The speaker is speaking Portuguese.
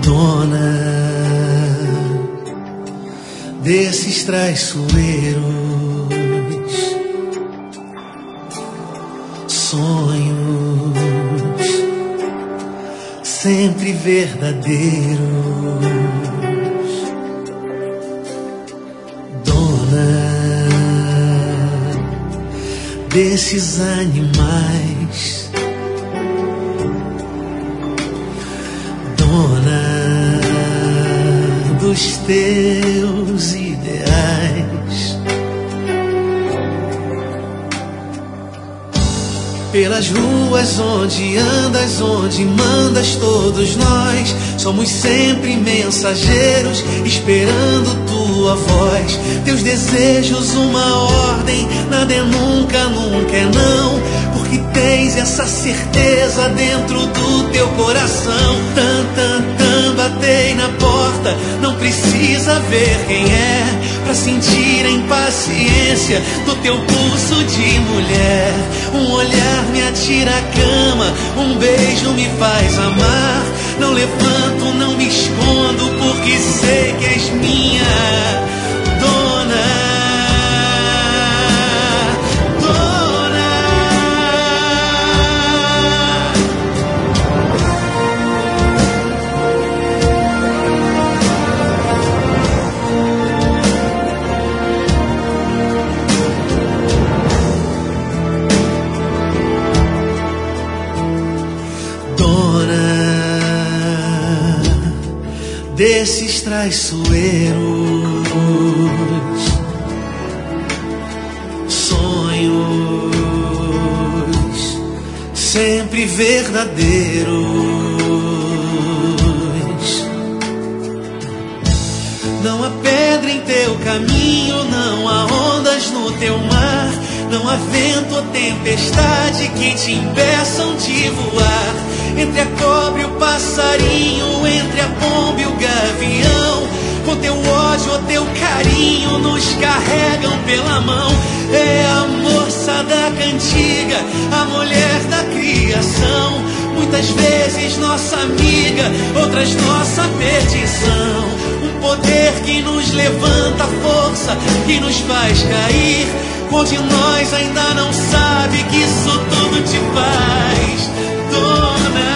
Dona desses traiçoeiros, sonhos sempre verdadeiros. Dona desses animais, dona dos teus ideais. Pelas ruas onde andas, onde mandas, todos nós somos sempre mensageiros, esperando tua voz. Teus desejos uma ordem, nada é nunca, nunca é não, porque tens essa certeza dentro do teu coração. Tan, tan, tan, batei na porta, não precisa ver quem é pra sentir a impaciência do teu pulso de mulher. Um olhar me atira à cama, um beijo me faz amar. Não levanto, não me escondo, porque sei que és minha dona. Desses traiçoeiros, sonhos sempre verdadeiros. Não há pedra em teu caminho, não há ondas no teu mar, não há vento ou tempestade que te impeçam de voar. Entre a cobra e o passarinho, entre a pomba e o gavião, com teu ódio ou teu carinho nos carregam pela mão. É a moça da cantiga, a mulher da criação, muitas vezes nossa amiga, outras nossa perdição. Um poder que nos levanta, força que nos faz cair, onde nós ainda não sabe que isso tudo te faz dona.